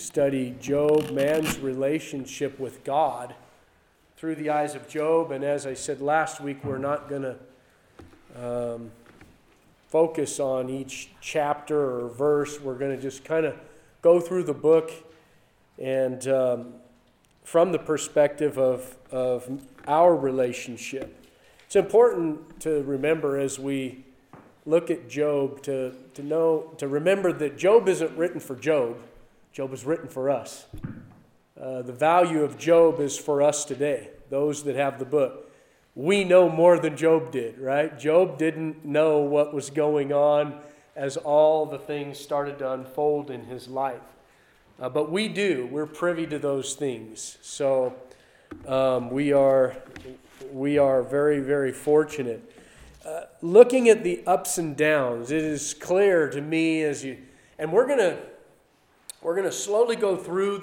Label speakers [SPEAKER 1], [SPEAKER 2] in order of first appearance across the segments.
[SPEAKER 1] Study Job, man's relationship with God through the eyes of Job. And as I said last week, we're not going to focus on each chapter or verse. We're going to just kind of go through the book and from the perspective of our relationship. It's important to remember as we look at Job to remember that Job isn't written for Job. Job is written for us. The value of Job is for us today, those that have the book. We know more than Job did, right? Job didn't know what was going on as all the things started to unfold in his life. But we do. We're privy to those things. So we are very, very fortunate. Looking at the ups and downs, it is clear to me and we're going to slowly go through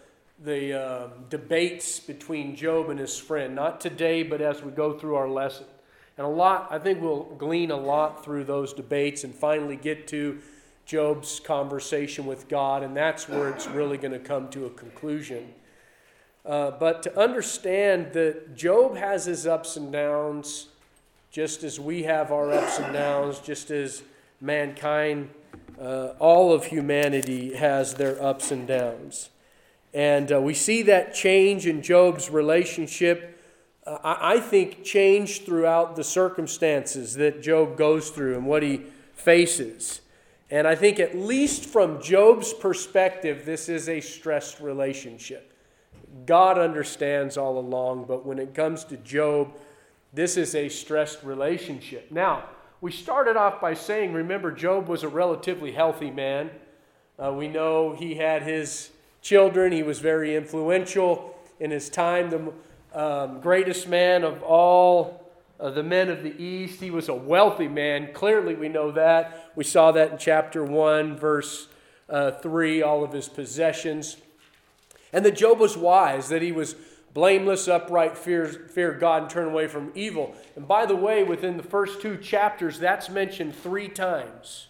[SPEAKER 1] the debates between Job and his friend. Not today, but as we go through our lesson. And I think we'll glean a lot through those debates and finally get to Job's conversation with God, and that's where it's really going to come to a conclusion. But to understand that Job has his ups and downs, just as we have our ups and downs, just as mankind, all of humanity has their ups and downs. And we see that change in Job's relationship, I think, change throughout the circumstances that Job goes through and what he faces. And I think at least from Job's perspective, this is a stressed relationship. God understands all along, but when it comes to Job, this is a stressed relationship. Now, we started off by saying, remember, Job was a relatively healthy man. We know he had his children. He was very influential in his time, the greatest man of all the men of the East. He was a wealthy man. Clearly, we know that. We saw that in chapter 1, verse 3, all of his possessions. And that Job was wise, that he was blameless, upright, fear God, and turn away from evil. And by the way, within the first 2 chapters, that's mentioned 3 times.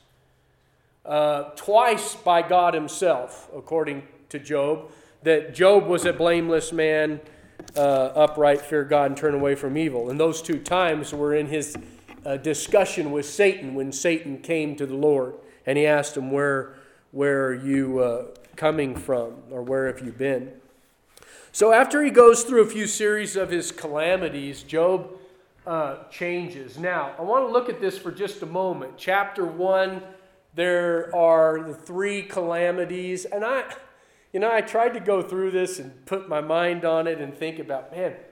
[SPEAKER 1] Twice by God himself, according to Job, that Job was a blameless man, upright, fear God, and turn away from evil. And those 2 times were in his discussion with Satan, when Satan came to the Lord. And he asked him, where are you coming from? Or where have you been? So after he goes through a few series of his calamities, Job changes. Now, I want to look at this for just a moment. Chapter 1, there are the 3 calamities. And I tried to go through this and put my mind on it and think about,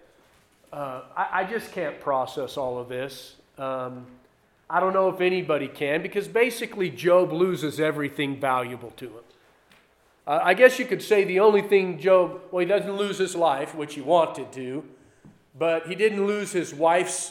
[SPEAKER 1] I just can't process all of this. I don't know if anybody can, because basically Job loses everything valuable to him. I guess you could say the only thing Job, he doesn't lose his life, which he wanted to, but he didn't lose his wife's,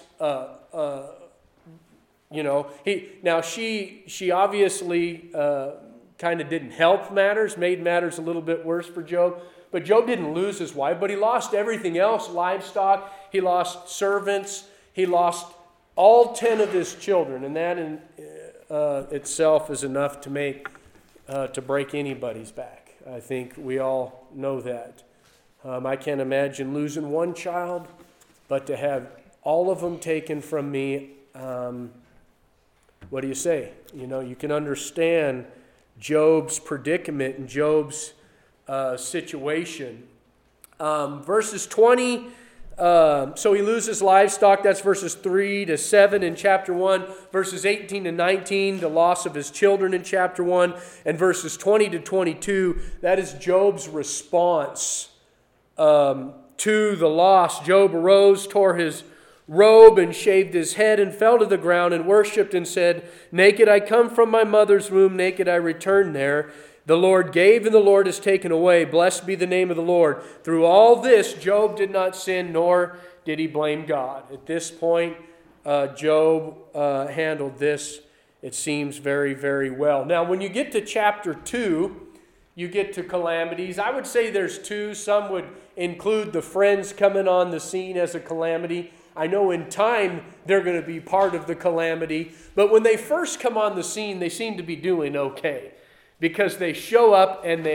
[SPEAKER 1] she obviously kind of didn't help matters, made matters a little bit worse for Job. But Job didn't lose his wife, but he lost everything else, livestock, he lost servants, he lost all 10 of his children, and that in itself is enough to break anybody's back. I think we all know that. I can't imagine losing one child, but to have all of them taken from me, what do you say? You can understand Job's predicament and Job's situation. Verses 20, so he loses livestock, that's verses 3 to 7 in chapter 1. Verses 18 to 19, the loss of his children in chapter 1. And verses 20 to 22, that is Job's response to the loss. Job arose, tore his robe, and shaved his head, and fell to the ground, and worshipped, and said, "Naked I come from my mother's womb, naked I return there. The Lord gave, and the Lord has taken away. Blessed be the name of the Lord." Through all this, Job did not sin, nor did he blame God. At this point, Job handled this, it seems, very, very well. Now, when you get to chapter 2, you get to calamities. I would say there's 2. Some would include the friends coming on the scene as a calamity. I know in time they're going to be part of the calamity. But when they first come on the scene, they seem to be doing okay, because they show up and they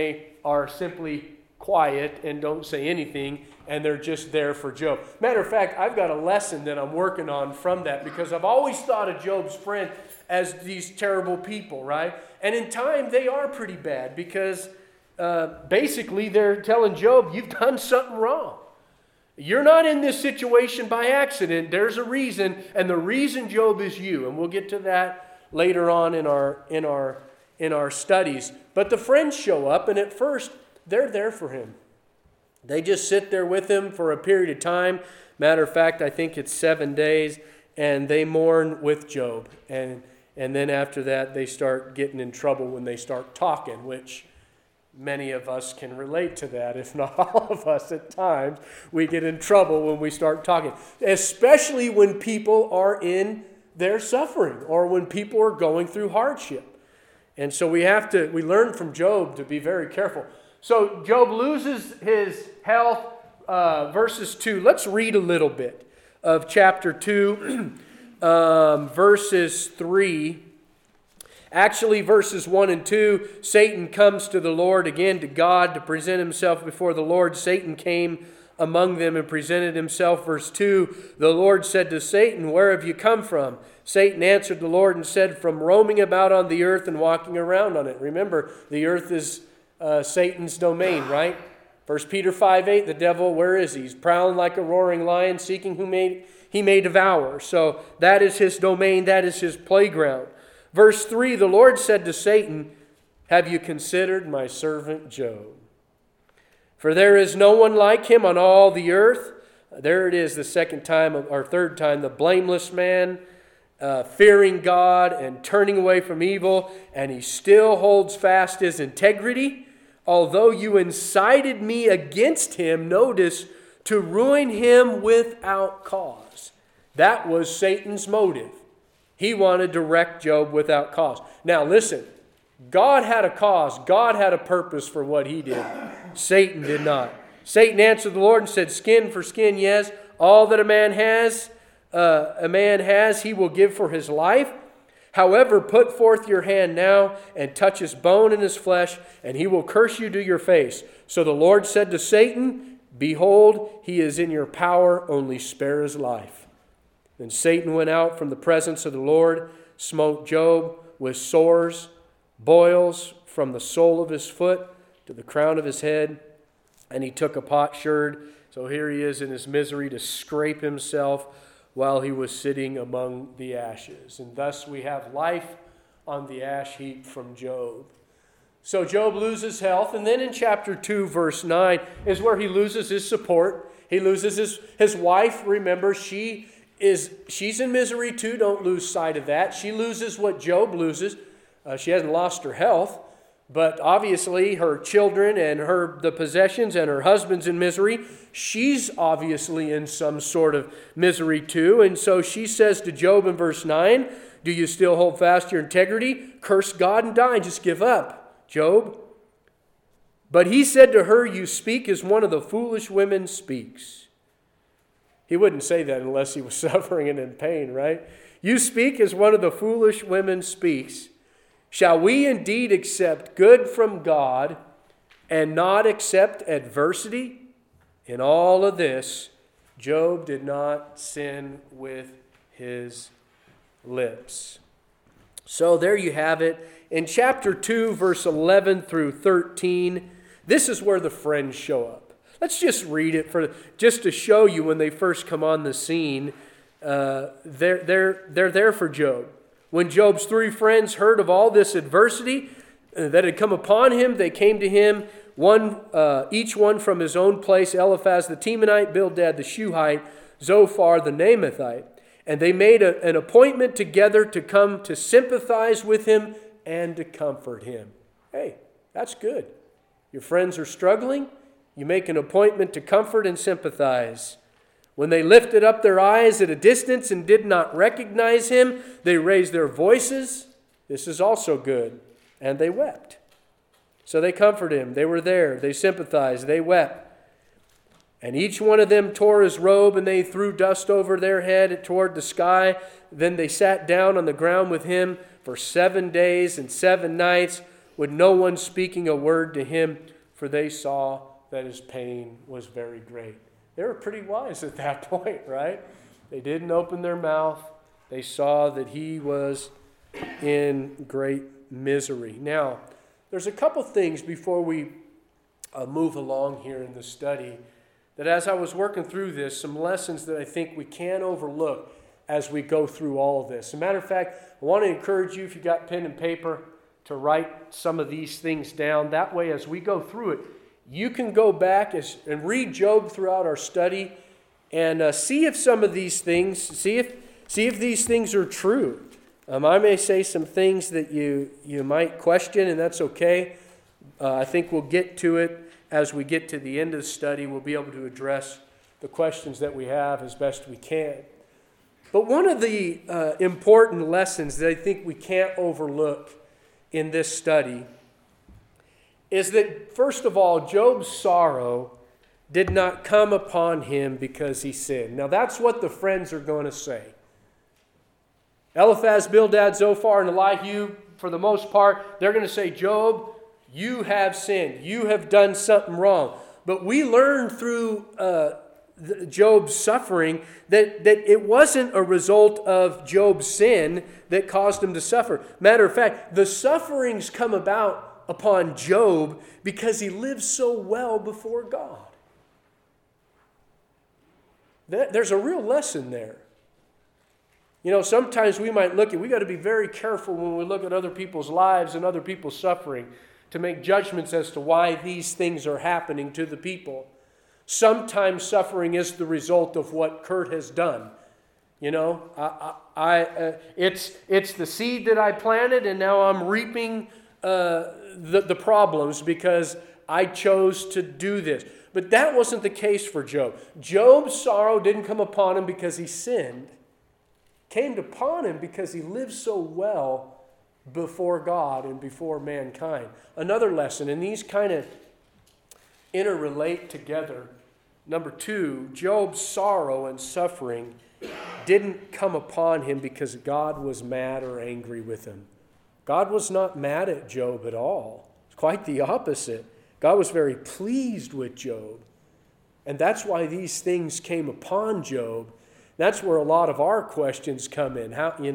[SPEAKER 1] are simply quiet and don't say anything, and they're just there for Job. Matter of fact, I've got a lesson that I'm working on from that, because I've always thought of Job's friend as these terrible people, right? And in time, they are pretty bad, because basically they're telling Job, you've done something wrong. You're not in this situation by accident. There's a reason, and the reason, Job, is you. And we'll get to that later on in our studies. But the friends show up, and at first, they're there for him. They just sit there with him for a period of time. Matter of fact, I think it's 7 days, and they mourn with Job. And then after that, they start getting in trouble when they start talking, which many of us can relate to that, if not all of us at times. We get in trouble when we start talking, especially when people are in their suffering or when people are going through hardship. And so we learn from Job to be very careful. So Job loses his health, verses 2. Let's read a little bit of chapter 2, verses 3. Actually, verses 1 and 2, Satan comes to the Lord, again to God, to present himself before the Lord. Satan came among them and presented himself. Verse 2, the Lord said to Satan, where have you come from? Satan answered the Lord and said, from roaming about on the earth and walking around on it. Remember, the earth is Satan's domain, right? 1 Peter 5:8, the devil, where is he? He's prowling like a roaring lion, seeking whom he may devour. So that is his domain, that is his playground. Verse 3, the Lord said to Satan, have you considered my servant Job? For there is no one like him on all the earth. There it is, the second time or third time, the blameless man, fearing God and turning away from evil, and he still holds fast his integrity. Although you incited me against him, notice, to ruin him without cause. That was Satan's motive. He wanted to wreck Job without cause. Now listen, God had a cause. God had a purpose for what he did. Satan did not. Satan answered the Lord and said, skin for skin, yes. All that a man has, he will give for his life. However, put forth your hand now and touch his bone and his flesh, and he will curse you to your face. So the Lord said to Satan, behold, he is in your power, only spare his life. Then Satan went out from the presence of the Lord, smote Job with sores, boils from the sole of his foot to the crown of his head, and he took a potsherd. So here he is in his misery to scrape himself while he was sitting among the ashes. And thus we have life on the ash heap from Job. So Job loses health, and then in chapter 2, verse 9, is where he loses his support. He loses his wife. Remember, she's in misery too. Don't lose sight of that. She loses what Job loses. She hasn't lost her health, but obviously her children and the possessions and her husband's in misery. She's obviously in some sort of misery too. And so she says to Job in verse 9, do you still hold fast your integrity? Curse God and die. Just give up, Job. But he said to her, you speak as one of the foolish women speaks. He wouldn't say that unless he was suffering and in pain, right? You speak as one of the foolish women speaks. Shall we indeed accept good from God and not accept adversity? In all of this, Job did not sin with his lips. So there you have it. In chapter 2, verse 11 through 13, this is where the friends show up. Let's just read it just to show you when they first come on the scene. They're there for Job. When Job's 3 friends heard of all this adversity that had come upon him, they came to him, each one from his own place, Eliphaz the Temanite, Bildad the Shuhite, Zophar the Naamathite. And they made an appointment together to come to sympathize with him and to comfort him. Hey, that's good. Your friends are struggling. You make an appointment to comfort and sympathize. When they lifted up their eyes at a distance and did not recognize him, they raised their voices. This is also good. And they wept. So they comforted him. They were there. They sympathized. They wept. And each one of them tore his robe, and they threw dust over their head toward the sky. Then they sat down on the ground with him for 7 days and 7 nights, with no one speaking a word to him, for they saw that his pain was very great. They were pretty wise at that point, right? They didn't open their mouth. They saw that he was in great misery. Now, there's a couple things before we move along here in the study that as I was working through this, some lessons that I think we can't overlook as we go through all of this. As a matter of fact, I want to encourage you, if you got pen and paper, to write some of these things down. That way, as we go through it, you can go back and read Job throughout our study and see if some of these things, see if these things are true. I may say some things that you might question, and that's okay. I think we'll get to it as we get to the end of the study. We'll be able to address the questions that we have as best we can. But one of the important lessons that I think we can't overlook in this study is that, first of all, Job's sorrow did not come upon him because he sinned. Now, that's what the friends are going to say. Eliphaz, Bildad, Zophar, and Elihu, for the most part, they're going to say, Job, you have sinned. You have done something wrong. But we learn through Job's suffering that it wasn't a result of Job's sin that caused him to suffer. Matter of fact, the sufferings come about upon Job because he lives so well before God. There's a real lesson there. You know, sometimes we might we got to be very careful when we look at other people's lives and other people's suffering to make judgments as to why these things are happening to the people. Sometimes suffering is the result of what Kurt has done. You know, it's the seed that I planted, and now I'm reaping the problems because I chose to do this. But that wasn't the case for Job. Job's sorrow didn't come upon him because he sinned. It came upon him because he lived so well before God and before mankind. Another lesson, and these kind of interrelate together. Number 2, Job's sorrow and suffering didn't come upon him because God was mad or angry with him. God was not mad at Job at all. It's quite the opposite. God was very pleased with Job. And that's why these things came upon Job. That's where a lot of our questions come in.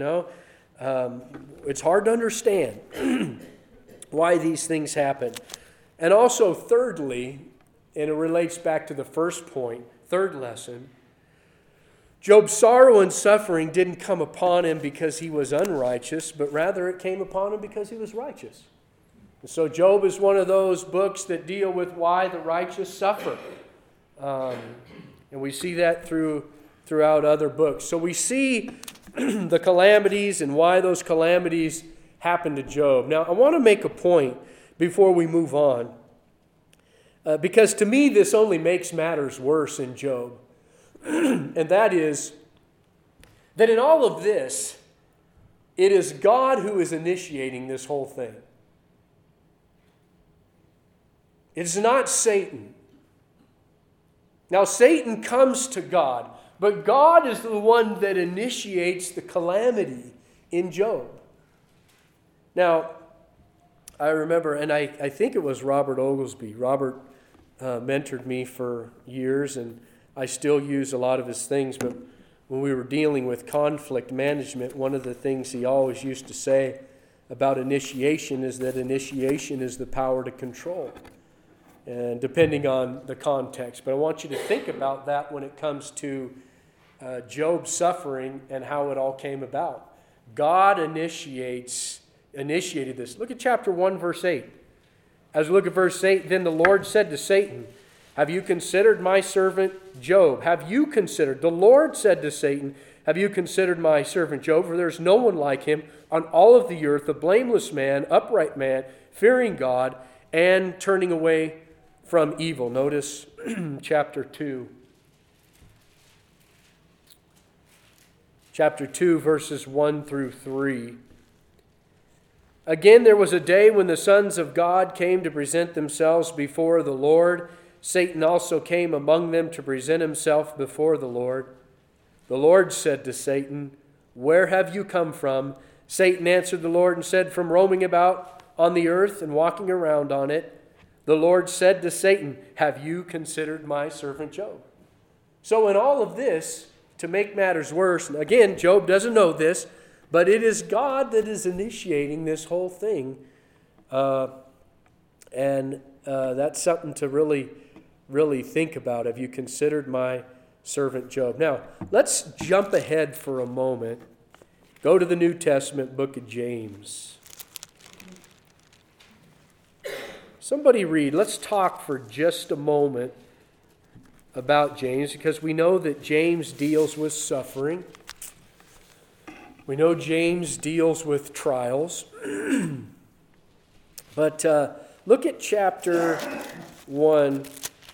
[SPEAKER 1] It's hard to understand why these things happen. And also, thirdly, and it relates back to the first point, third lesson, Job's sorrow and suffering didn't come upon him because he was unrighteous, but rather it came upon him because he was righteous. And so Job is one of those books that deal with why the righteous suffer. And we see that throughout other books. So we see the calamities and why those calamities happened to Job. Now, I want to make a point before we move on. Because to me, this only makes matters worse in Job. And that is that in all of this, it is God who is initiating this whole thing. It's not Satan. Now, Satan comes to God, but God is the one that initiates the calamity in Job. Now, I remember, and I think it was Robert Oglesby. Robert mentored me for years, and I still use a lot of his things, but when we were dealing with conflict management, one of the things he always used to say about initiation is that initiation is the power to control, and depending on the context. But I want you to think about that when it comes to Job's suffering and how it all came about. God initiated this. Look at chapter 1, verse 8. As we look at verse 8, then the Lord said to Satan, have you considered my servant Job? Have you considered? The Lord said to Satan, have you considered my servant Job? For there is no one like him on all of the earth, a blameless man, upright man, fearing God, and turning away from evil. Notice chapter 2. Chapter 2, verses 1 through 3. Again, there was a day when the sons of God came to present themselves before the Lord. Satan also came among them to present himself before the Lord. The Lord said to Satan, where have you come from? Satan answered the Lord and said, from roaming about on the earth and walking around on it. The Lord said to Satan, have you considered my servant Job? So in all of this, to make matters worse, and again, Job doesn't know this, but it is God that is initiating this whole thing. And that's something to really, really think about. Have you considered my servant Job? Now, let's jump ahead for a moment. Go to the New Testament book of James. Somebody read. Let's talk for just a moment about James, because we know that James deals with suffering. We know James deals with trials. But look at chapter 1.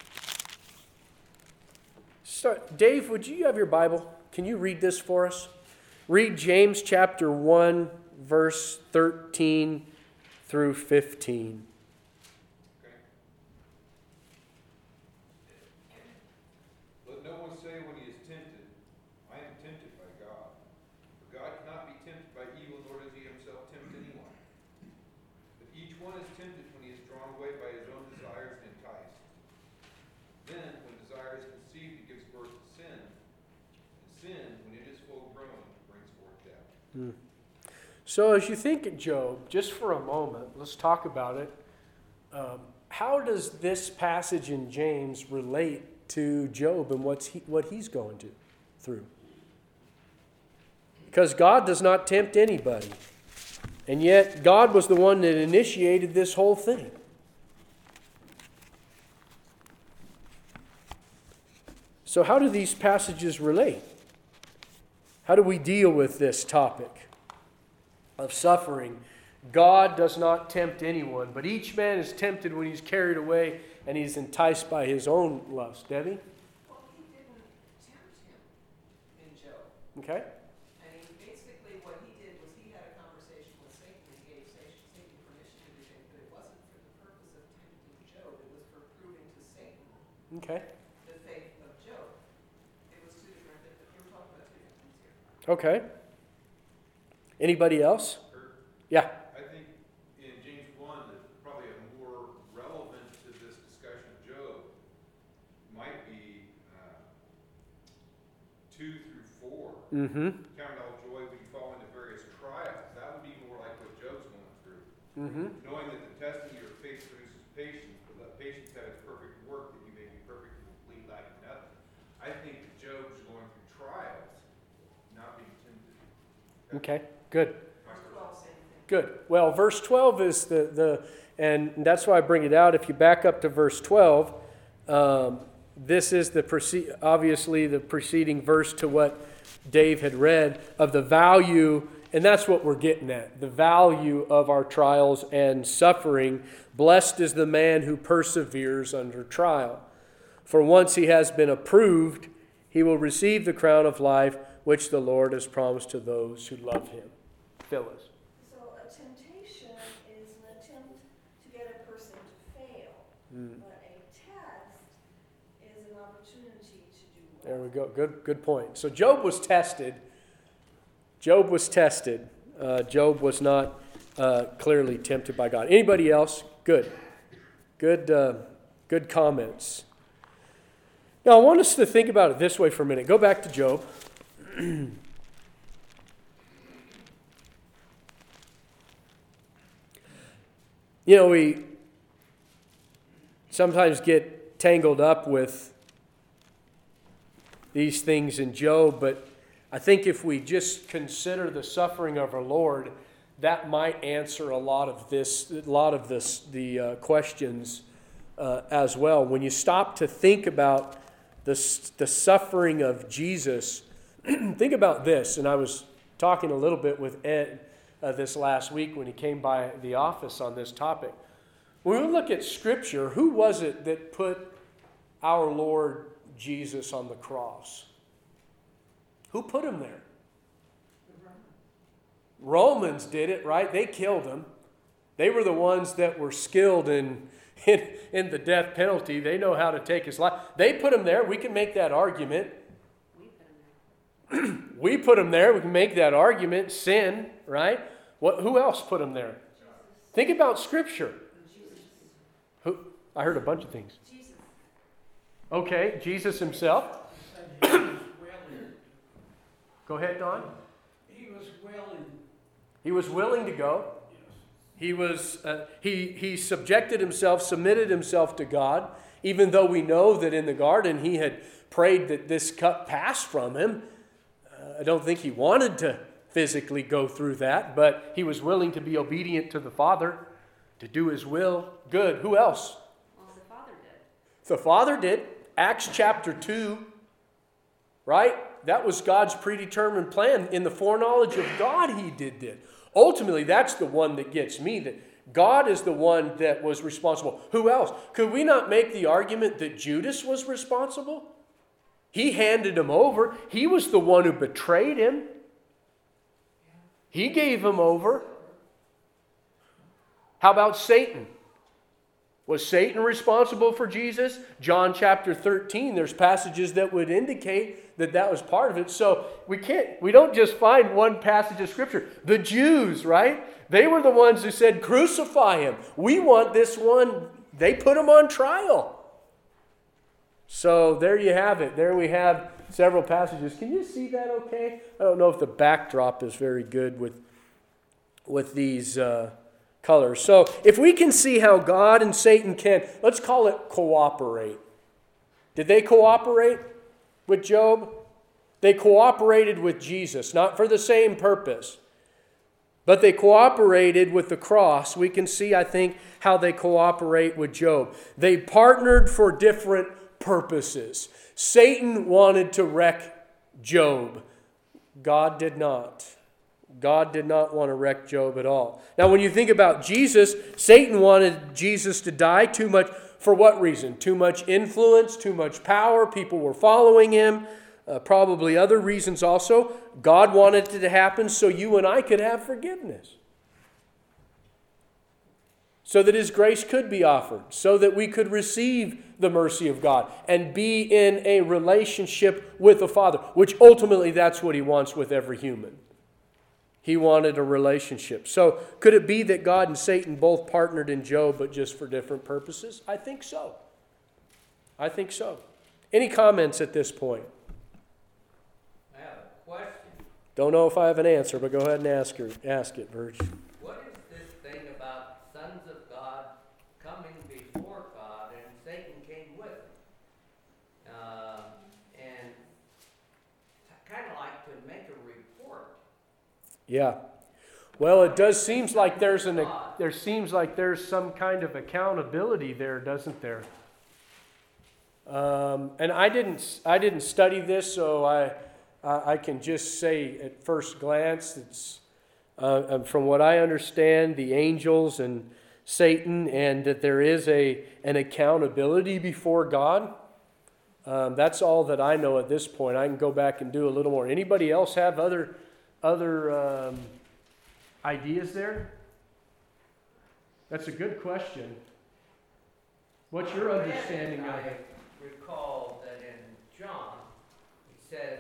[SPEAKER 1] Dave, would you have your Bible? Can you read this for us? Read James chapter 1, verse 13 through 15. So as you think of Job, just for a moment, let's talk about it. How does this passage in James relate to Job and what he's going through? Because God does not tempt anybody. And yet God was the one that initiated this whole thing. So how do these passages relate? How do we deal with this topic of suffering? God does not tempt anyone, but each man is tempted when he's carried away and he's enticed by his own lust. Debbie?
[SPEAKER 2] Well, he didn't tempt him in Job.
[SPEAKER 1] Okay.
[SPEAKER 2] I mean, basically what he did was he had a conversation with Satan and gave Satan permission to do things, but it wasn't for the purpose of tempting Job. It was for proving to Satan the faith of Job. It was two different things. We're talking about two different things here.
[SPEAKER 1] Okay. Anybody else? Yeah.
[SPEAKER 3] I think in James 1, that probably a more relevant to this discussion of Job might be 2 through 4.
[SPEAKER 1] Mm-hmm.
[SPEAKER 3] Count it all joy when you fall into various trials. That would be more like what Job's going through.
[SPEAKER 1] Mm-hmm.
[SPEAKER 3] Knowing that the testing of your faith produces patience, but let patience have its perfect work, that you may be perfect and complete, lacking nothing. I think that Job's going through trials, not being tempted.
[SPEAKER 1] Okay, good.
[SPEAKER 2] Verse 12, same thing.
[SPEAKER 1] Good. Well, verse 12 is and that's why I bring it out. If you back up to verse 12, this is obviously the preceding verse to what Dave had read of the value, and that's what we're getting at, the value of our trials and suffering. Blessed is the man who perseveres under trial. For once he has been approved, he will receive the crown of life which the Lord has promised to those who love him. Phyllis.
[SPEAKER 4] So a temptation is an attempt to get a person to fail, but a test is an opportunity to do well.
[SPEAKER 1] There we go. Good point. So Job was tested. Job was not clearly tempted by God. Anybody else? Good comments. Now, I want us to think about it this way for a minute. Go back to Job. You know, we sometimes get tangled up with these things in Job, but I think if we just consider the suffering of our Lord, that might answer a lot of the questions as well. When you stop to think about the suffering of Jesus, think about this. And I was talking a little bit with Ed this last week when he came by the office on this topic. When we look at Scripture, who was it that put our Lord Jesus on the cross? Who put him there? Romans did it, right? They killed him. They were the ones that were skilled in the death penalty. They know how to take his life. They put him there. We can make that argument. We put him there. We can make that argument. Sin, right? Who else put him there? Think about Scripture. I heard a bunch of things.
[SPEAKER 4] Jesus.
[SPEAKER 1] Okay, Jesus himself. Go ahead, Don.
[SPEAKER 5] He was willing.
[SPEAKER 1] He was willing to go.
[SPEAKER 5] Yes.
[SPEAKER 1] He subjected himself, submitted himself to God, even though we know that in the garden he had prayed that this cup pass from him. I don't think he wanted to physically go through that, but he was willing to be obedient to the Father, to do his will. Good. Who else?
[SPEAKER 6] Well, the Father did.
[SPEAKER 1] The Father did. Acts chapter 2, right? That was God's predetermined plan. In the foreknowledge of God, he did it. Ultimately, that's the one that gets me, that God is the one that was responsible. Who else? Could we not make the argument that Judas was responsible? He handed him over. He was the one who betrayed him. He gave him over. How about Satan? Was Satan responsible for Jesus? John chapter 13, there's passages that would indicate that that was part of it. So we don't just find one passage of Scripture. The Jews, right? They were the ones who said, crucify him. We want this one. They put him on trial. So there you have it. There we have several passages. Can you see that okay? I don't know if the backdrop is very good with these colors. So if we can see how God and Satan can, let's call it cooperate. Did they cooperate with Job? They cooperated with Jesus, not for the same purpose, but they cooperated with the cross. We can see, I think, how they cooperate with Job. They partnered for different purposes. Satan wanted to wreck Job. God did not. God did not want to wreck Job at all. Now, when you think about Jesus, Satan wanted Jesus to die too much. For what reason? Too much influence, too much power. People were following him. Probably other reasons also. God wanted it to happen so you and I could have forgiveness. So that his grace could be offered. So that we could receive the mercy of God and be in a relationship with the Father. Which ultimately that's what he wants with every human. He wanted a relationship. So could it be that God and Satan both partnered in Job but just for different purposes? I think so. I think so. Any comments at this point?
[SPEAKER 7] I have a question.
[SPEAKER 1] Don't know if I have an answer, but go ahead and ask it, Virg.
[SPEAKER 7] What is this thing about sons of God coming before God and Satan came with them? And kind of like to make a report.
[SPEAKER 1] Yeah. Well, it does seems like there's some kind of accountability there, doesn't there? And I didn't study this, so I can just say at first glance it's from what I understand, the angels and Satan, and that there is an accountability before God. That's all that I know at this point. I can go back and do a little more. Anybody else have other ideas there? That's a good question. What's your understanding of it?
[SPEAKER 7] I recall that in John, it says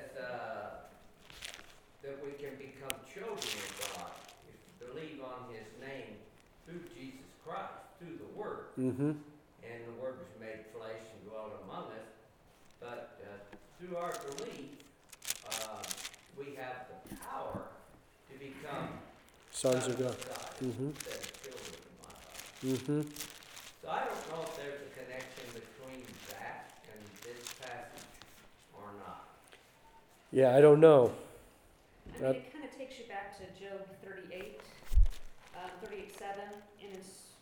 [SPEAKER 7] that we can become children of God if we believe on his name through Jesus Christ, through the Word.
[SPEAKER 1] Mm-hmm.
[SPEAKER 7] And the Word was made flesh and dwelt among us. But through our belief, we have the power to become
[SPEAKER 1] Sons of God.
[SPEAKER 7] Mm-hmm. Instead of children of God.
[SPEAKER 1] Mm-hmm.
[SPEAKER 7] So I don't know if there's a connection between that and this passage or not.
[SPEAKER 1] Yeah, I don't know.
[SPEAKER 6] I mean, it kind of takes you back to Job 38, 38:7, and it's,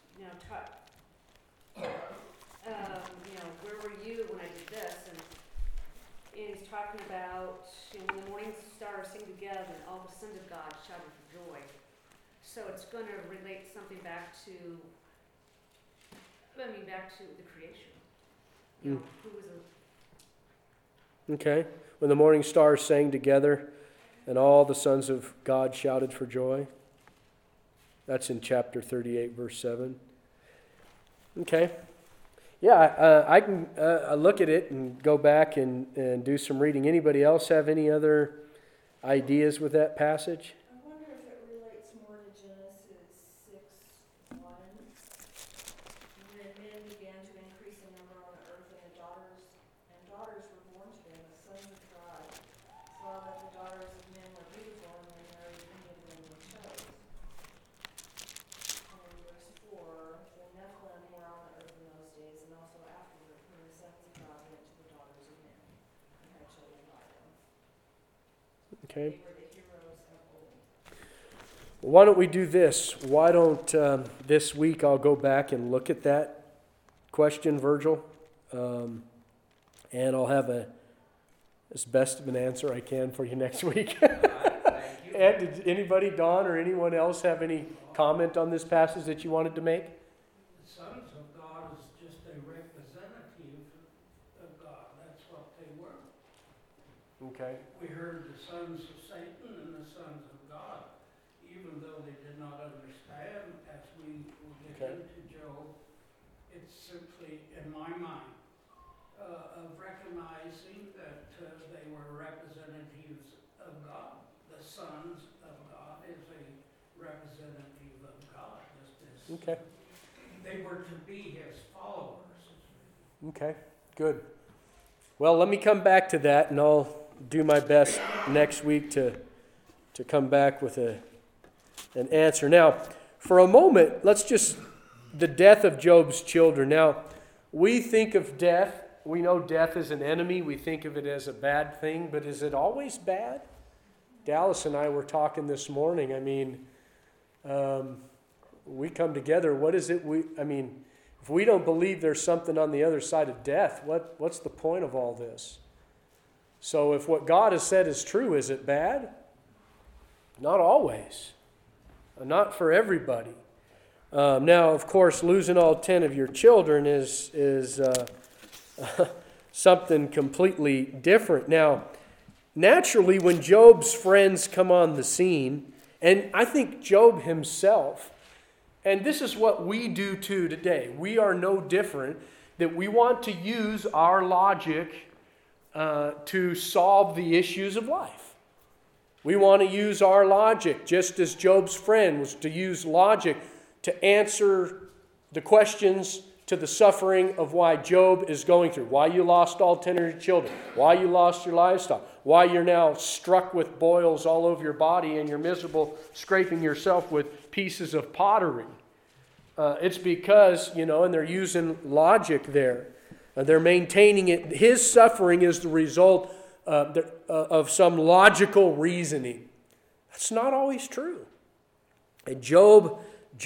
[SPEAKER 6] where were you when I did this? And he's talking about, when the morning stars sing together and all the sons of God shouted for joy. So it's going to relate something back to the creation. Who was
[SPEAKER 1] Okay. When the morning stars sang together and all the sons of God shouted for joy. That's in chapter 38, verse 7. Okay. Yeah, I can look at it and go back and do some reading. Anybody else have any other ideas with that passage?
[SPEAKER 4] I wonder if it relates more to Genesis 6:1, when men began to daughters of men were beautiful, and they married any of them they chose. And in verse 4, the Nephilim were on the earth in those days, and also afterward, when the sons of God went to the daughters of men, and had children by them.
[SPEAKER 1] Okay.
[SPEAKER 4] They were the heroes of old.
[SPEAKER 1] Why don't we do this? Why don't this week I'll go back and look at that question, Virgil, and I'll have as best of an answer I can for you next week.
[SPEAKER 7] Thank you.
[SPEAKER 1] And did anybody, Don or anyone else, have any comment on this passage that you wanted to make?
[SPEAKER 5] The sons of God is just a representative of God. That's what they were.
[SPEAKER 1] Okay.
[SPEAKER 5] We heard the sons of Satan and the sons of God, even though they did not understand. As we will get
[SPEAKER 1] Okay.
[SPEAKER 5] into Job, it's simply, in my mind, of recognizing that they were representatives of God. The sons of God is a representative of God, just as
[SPEAKER 1] Okay.
[SPEAKER 5] they were to be his followers.
[SPEAKER 1] Okay. Good. Well, let me come back to that, and I'll do my best next week to come back with an answer. Now, for a moment, the death of Job's children. Now, we think of death, we know death is an enemy, we think of it as a bad thing, but is it always bad? Dallas and I were talking this morning. I mean, we come together, what is it if we don't believe there's something on the other side of death, what's the point of all this? So if what God has said is true, is it bad? Not always. Not for everybody. Now, of course, losing all 10 of your children is something completely different. Now, naturally, when Job's friends come on the scene, and I think Job himself, and this is what we do too today. We are no different, that we want to use our logic to solve the issues of life. We want to use our logic, just as Job's friend was to use logic to answer the questions to the suffering of why Job is going through. Why you lost all 10 of your children. Why you lost your livestock. Why you're now struck with boils all over your body and you're miserable, scraping yourself with pieces of pottery. It's because, and they're using logic there. They're maintaining it. His suffering is the result of some logical reasoning. That's not always true. And Job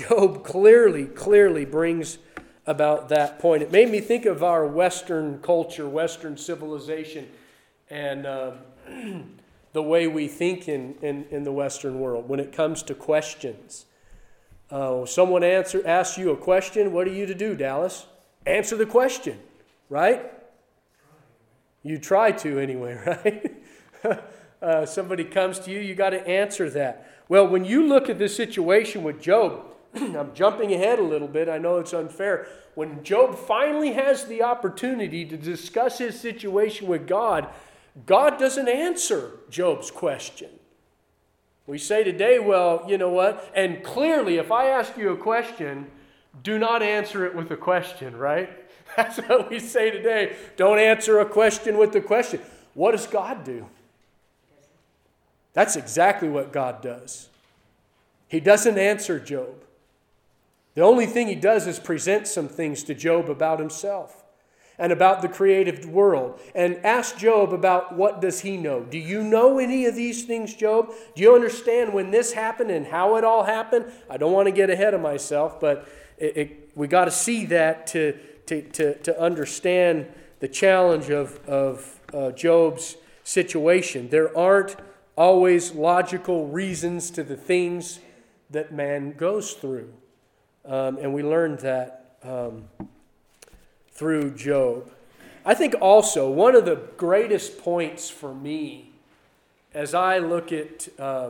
[SPEAKER 1] clearly brings about that point. It made me think of our Western culture, Western civilization, and the way we think in the Western world when it comes to questions. Someone asks you a question, what are you to do, Dallas? Answer the question, right? You try to anyway, right? Somebody comes to you, you got to answer that. Well, when you look at this situation with Job, I'm jumping ahead a little bit, I know it's unfair. When Job finally has the opportunity to discuss his situation with God, God doesn't answer Job's question. We say today, well, you know what? And clearly, if I ask you a question, do not answer it with a question, right? That's what we say today. Don't answer a question with a question. What does God do? That's exactly what God does. He doesn't answer Job. The only thing he does is present some things to Job about himself and about the creative world. And ask Job about what does he know. Do you know any of these things, Job? Do you understand when this happened and how it all happened? I don't want to get ahead of myself, but we got to see that to understand the challenge of Job's situation. There aren't always logical reasons to the things that man goes through. And we learned that through Job. I think also one of the greatest points for me as I look at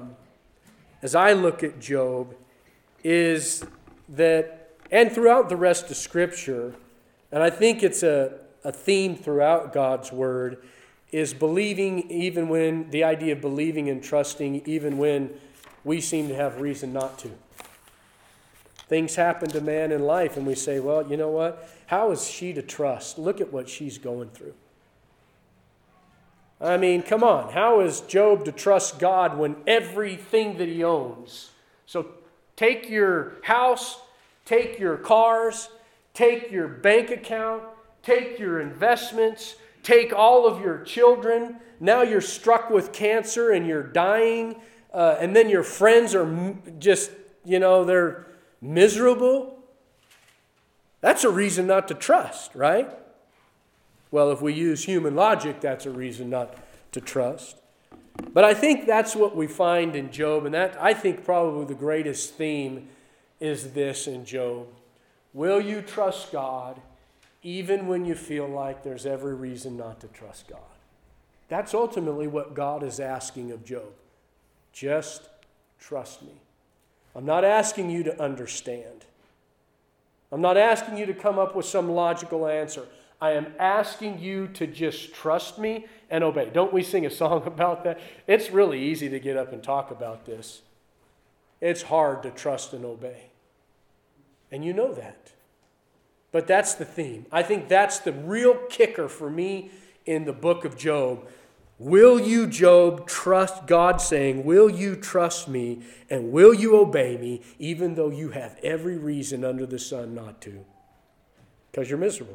[SPEAKER 1] Job is that, and throughout the rest of Scripture, and I think it's a theme throughout God's Word, is believing even when, the idea of believing and trusting even when we seem to have reason not to. Things happen to man in life and we say, well, you know what? How is she to trust? Look at what she's going through. I mean, come on. How is Job to trust God when everything that he owns? So take your house, take your cars, take your bank account, take your investments, take all of your children. Now you're struck with cancer and you're dying. And then your friends are just, they're miserable. That's a reason not to trust, right? Well, if we use human logic, that's a reason not to trust. But I think that's what we find in Job, and that I think probably the greatest theme is this in Job. Will you trust God even when you feel like there's every reason not to trust God? That's ultimately what God is asking of Job. Just trust me. I'm not asking you to understand. I'm not asking you to come up with some logical answer. I am asking you to just trust me and obey. Don't we sing a song about that? It's really easy to get up and talk about this. It's hard to trust and obey. And you know that. But that's the theme. I think that's the real kicker for me in the book of Job. Will you, Job, trust God saying, will you trust me and will you obey me even though you have every reason under the sun not to? Because you're miserable.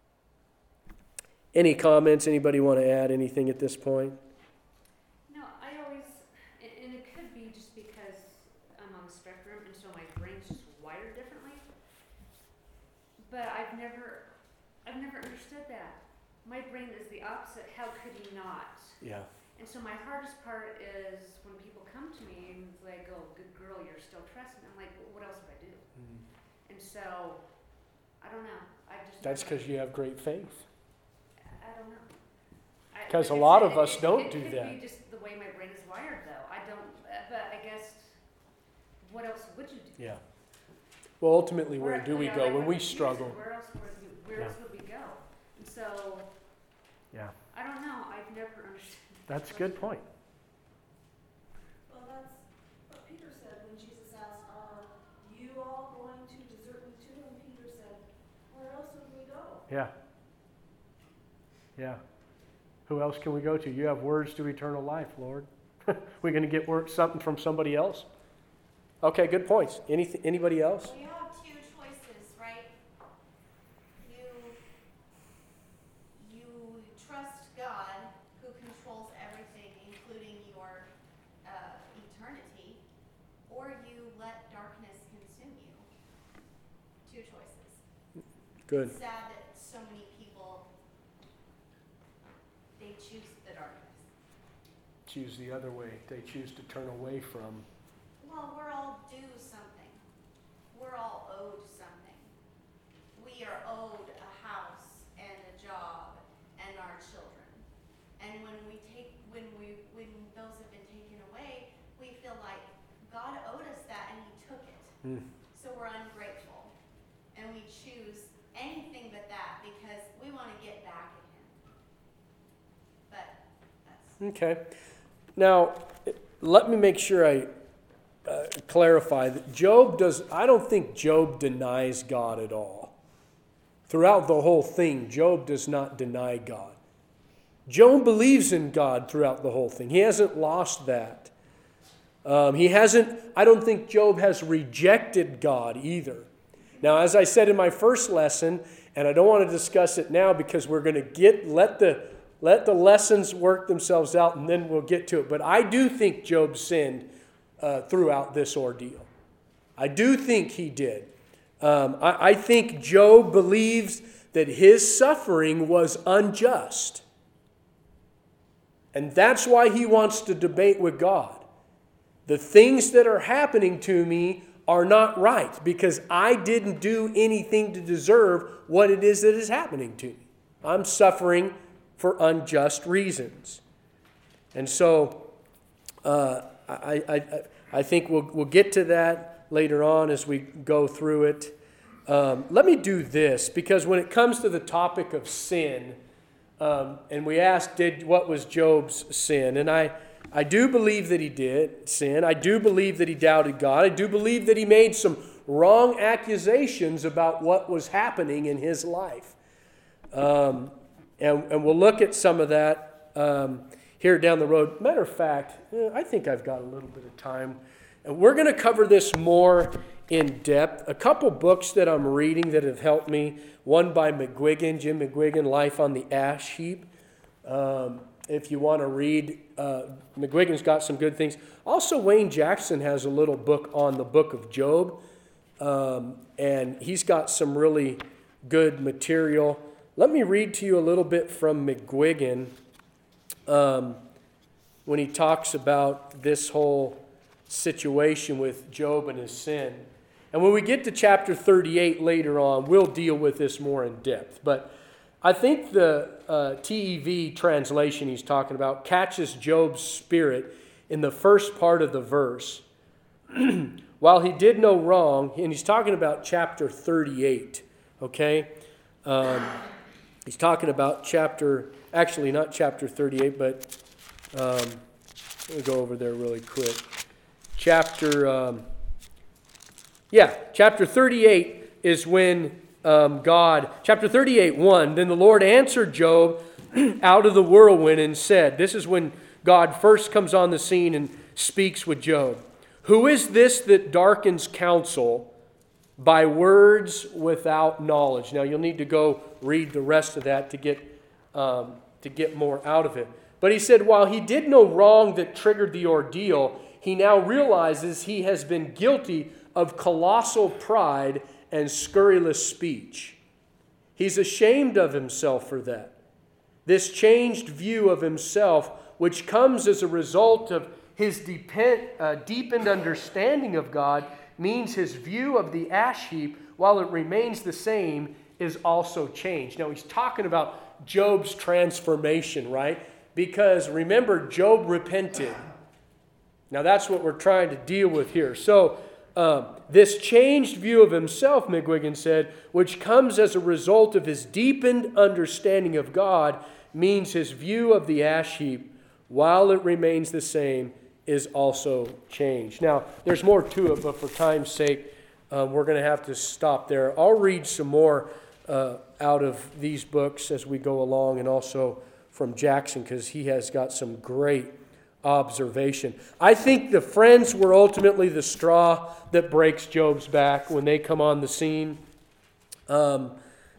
[SPEAKER 1] Any comments? Anybody want to add anything at this point?
[SPEAKER 6] No, I always, and it could be just because I'm on the spectrum and so my brain's just wired differently. But I've never understood that. My brain is the opposite. How could he not?
[SPEAKER 1] Yeah.
[SPEAKER 6] And so my hardest part is when people come to me and it's like, oh, good girl, you're still trusting. I'm like, well, what else would I do? And so, I don't know.
[SPEAKER 1] That's because you have great faith.
[SPEAKER 6] I don't know.
[SPEAKER 1] Because a lot of us don't do that.
[SPEAKER 6] It could be just the way my brain is wired, though. I don't, but I guess, what else would you do?
[SPEAKER 1] Yeah. Well, ultimately, where do we go when we struggle?
[SPEAKER 6] Where else would we go? And so,
[SPEAKER 1] yeah,
[SPEAKER 6] I don't know. I've never understood.
[SPEAKER 1] that's a good point.
[SPEAKER 4] Well, that's what Peter said when Jesus asked, are you all going to desert me too? And Peter said, where else would we go?
[SPEAKER 1] Yeah. Yeah. Who else can we go to? You have words to eternal life, Lord. We're going to get something from somebody else? Okay, good points. Anybody else?
[SPEAKER 8] Well, you have two choices, right? You trust God, who controls everything, including your eternity, or you let darkness consume you. Two choices.
[SPEAKER 1] Good.
[SPEAKER 8] It's sad that so many people, they choose the darkness.
[SPEAKER 1] Choose the other way. They choose to turn away from.
[SPEAKER 8] Well, we're all due something. We're all owed something. We are owed a house and a job and our children. And when those have been taken away, we feel like God owed us that and he took it. So we're ungrateful. And we choose anything but that because we want to get back at him. But that's...
[SPEAKER 1] Okay. Now, let me make sure I clarify that I don't think Job denies God at all. Throughout the whole thing, Job does not deny God. Job believes in God throughout the whole thing. He hasn't lost that. I don't think Job has rejected God either. Now, as I said in my first lesson, and I don't want to discuss it now because we're going to let the lessons work themselves out and then we'll get to it. But I do think Job sinned throughout this ordeal. I do think he did. I think Job believes that his suffering was unjust. And that's why he wants to debate with God. The things that are happening to me are not right because I didn't do anything to deserve what it is that is happening to me. I'm suffering for unjust reasons. And so I think we'll get to that later on as we go through it. Let me do this because when it comes to the topic of sin, and we asked, what was Job's sin? And I do believe that he did sin. I do believe that he doubted God. I do believe that he made some wrong accusations about what was happening in his life. And we'll look at some of that here down the road. Matter of fact, I think I've got a little bit of time. And we're going to cover this more in depth. A couple books that I'm reading that have helped me. One by McGuigan, Jim McGuigan, Life on the Ash Heap. If you want to read, McGuigan's got some good things. Also, Wayne Jackson has a little book on the book of Job. And he's got some really good material. Let me read to you a little bit from McGuigan when he talks about this whole situation with Job and his sin. And when we get to chapter 38 later on, we'll deal with this more in depth. But I think the TEV translation he's talking about catches Job's spirit in the first part of the verse. While he did no wrong, and he's talking about chapter 38, okay? He's talking about actually not chapter 38, but let me go over there really quick. Chapter 38 is when chapter 38, 1, then the Lord answered Job out of the whirlwind and said, this is when God first comes on the scene and speaks with Job. Who is this that darkens counsel by words without knowledge? Now you'll need to go read the rest of that to get more out of it. But he said, while he did no wrong that triggered the ordeal, he now realizes he has been guilty of colossal pride and scurrilous speech. He's ashamed of himself for that. This changed view of himself, which comes as a result of his deepened understanding of God, means his view of the ash heap, while it remains the same, is also changed. Now he's talking about Job's transformation, right? Because remember, Job repented. Now that's what we're trying to deal with here. So this changed view of himself, McGuigan said, which comes as a result of his deepened understanding of God, means his view of the ash heap, while it remains the same, is also changed. Now, there's more to it, but for time's sake, we're going to have to stop there. I'll read some more out of these books as we go along, and also from Jackson, because he has got some great observation. I think the friends were ultimately the straw that breaks Job's back when they come on the scene. And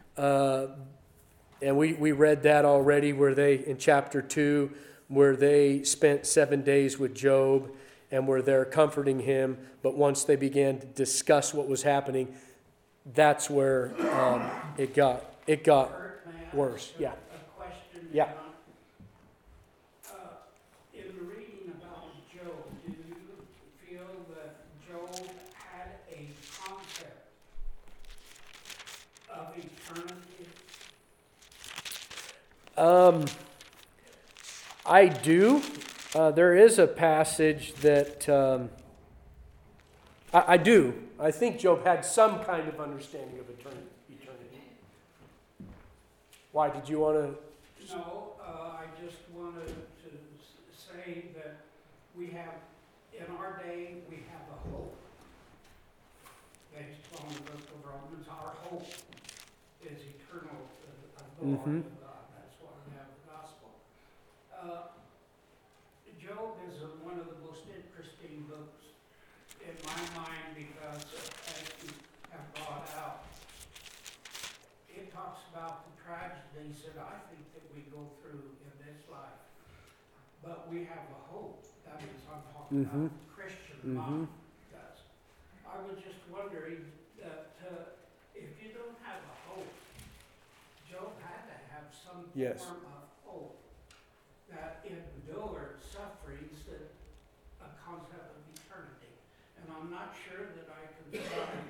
[SPEAKER 1] we read that already, where they, in chapter 2, where they spent 7 days with Job and were there comforting him. But once they began to discuss what was happening, that's where it got worse. Yeah.
[SPEAKER 5] A question.
[SPEAKER 1] Yeah.
[SPEAKER 5] In reading about Job, do you feel that Job had a concept of eternity?
[SPEAKER 1] I do. There is a passage that I do. I think Job had some kind of understanding of eternity. Why did you want to?
[SPEAKER 5] No, I just wanted to say that we have, in our day, we have a hope. Based on the book of Romans, our hope is eternal, the glory of God. That's why we have the gospel. Job is one of the most interesting books in my mind because, as you have brought out, it talks about the tragedies that I think that we go through in this life. But we have a hope. That is, I'm talking about the Christian mind does. I was just wondering that if you don't have a hope, Job had to have some form of hope that endured sufferings, that a concept of eternity. And I'm not sure that I can find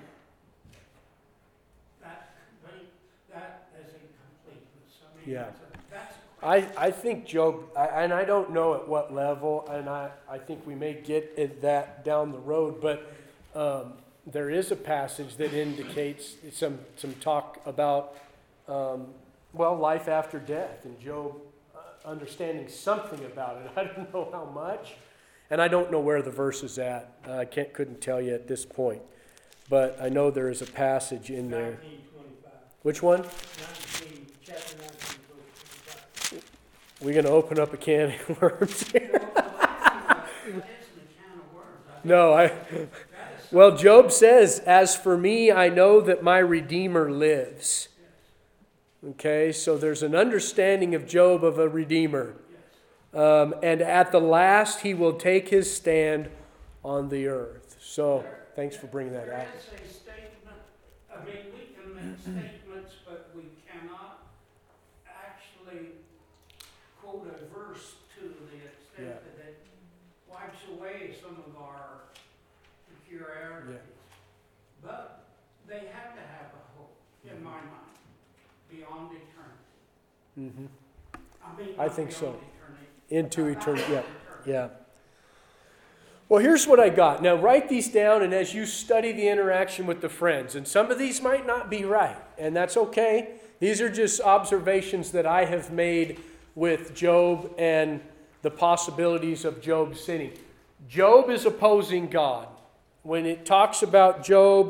[SPEAKER 5] that as a completeness. I mean,
[SPEAKER 1] I think Job, and I don't know at what level, and I think we may get at that down the road, but there is a passage that indicates some talk about, life after death, and Job understanding something about it. I don't know how much, and I don't know where the verse is at. I couldn't tell you at this point, but I know there is a passage in there.
[SPEAKER 5] 19:25.
[SPEAKER 1] Which one?
[SPEAKER 5] Chapter 19, verse 25.
[SPEAKER 1] We're going to open up a can of worms here.
[SPEAKER 5] That isn't a can of worms.
[SPEAKER 1] No, well, Job says, as for me, I know that my Redeemer lives. Okay, so there's an understanding of Job of a Redeemer. And at the last, he will take his stand on the earth. So, thanks for bringing that out.
[SPEAKER 5] There is a statement, I mean, we can make statements, but we cannot actually quote a verse to the extent that it wipes away some of our peculiarities.
[SPEAKER 1] Yeah.
[SPEAKER 5] But they have to have a hope, in my mind, beyond eternity. I mean,
[SPEAKER 1] I
[SPEAKER 5] not
[SPEAKER 1] think
[SPEAKER 5] beyond
[SPEAKER 1] so.
[SPEAKER 5] eternity,
[SPEAKER 1] Into eternity.
[SPEAKER 5] about
[SPEAKER 1] Yeah. Yeah. Well, here's what I got. Now, write these down, and as you study the interaction with the friends, and some of these might not be right, and that's okay. These are just observations that I have made with Job and the possibilities of Job sinning. Job is opposing God. When it talks about Job,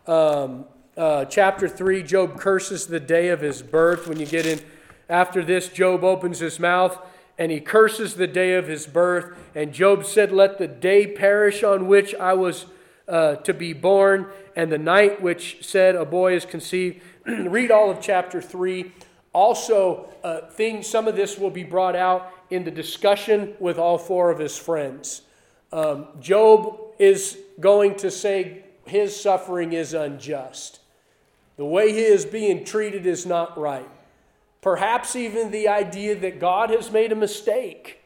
[SPEAKER 1] chapter 3, Job curses the day of his birth. When you get in, after this, Job opens his mouth and he curses the day of his birth. And Job said, let the day perish on which I was to be born, and the night which said a boy is conceived. Read all of chapter 3. Also, some of this will be brought out in the discussion with all four of his friends. Job is going to say his suffering is unjust. The way he is being treated is not right. Perhaps even the idea that God has made a mistake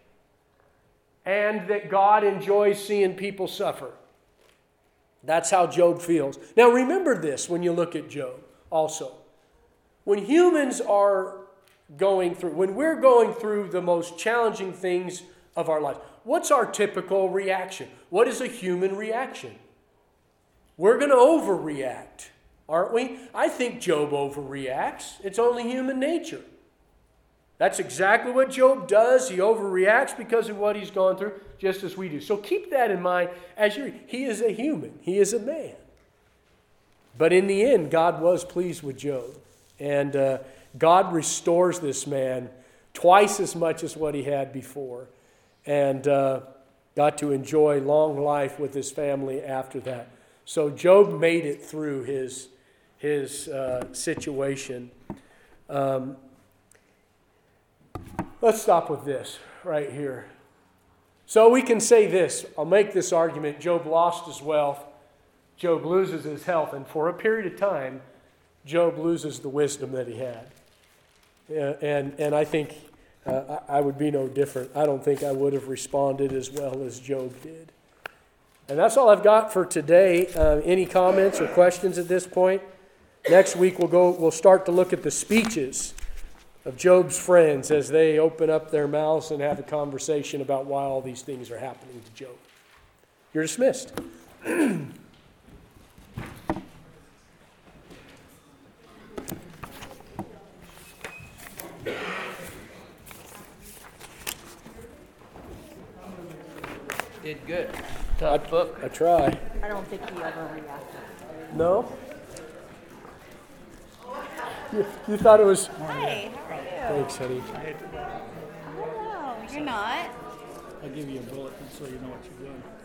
[SPEAKER 1] and that God enjoys seeing people suffer. That's how Job feels. Now remember this when you look at Job also. When humans are when we're going through the most challenging things of our life, what's our typical reaction? What is a human reaction? We're going to overreact, aren't we? I think Job overreacts. It's only human nature. That's exactly what Job does. He overreacts because of what he's gone through, just as we do. So keep that in mind as you read. He is a human. He is a man. But in the end, God was pleased with Job. And God restores this man twice as much as what he had before. And got to enjoy long life with his family after that. So Job made it through his situation. Let's stop with this right here. So we can say this. I'll make this argument. Job lost his wealth. Job loses his health. And for a period of time, Job loses the wisdom that he had. And I think I would be no different. I don't think I would have responded as well as Job did. And that's all I've got for today. Any comments or questions at this point? Next week we'll start to look at the speeches of Job's friends as they open up their mouths and have a conversation about why all these things are happening to Job. You're dismissed.
[SPEAKER 7] Did good. Tough book.
[SPEAKER 1] I try.
[SPEAKER 9] I don't think he overreacted.
[SPEAKER 1] No? You thought it was...
[SPEAKER 8] Hey, how are you?
[SPEAKER 1] Thanks, honey.
[SPEAKER 8] Hello. You're not.
[SPEAKER 10] I'll give you a bulletin so you know what you're doing.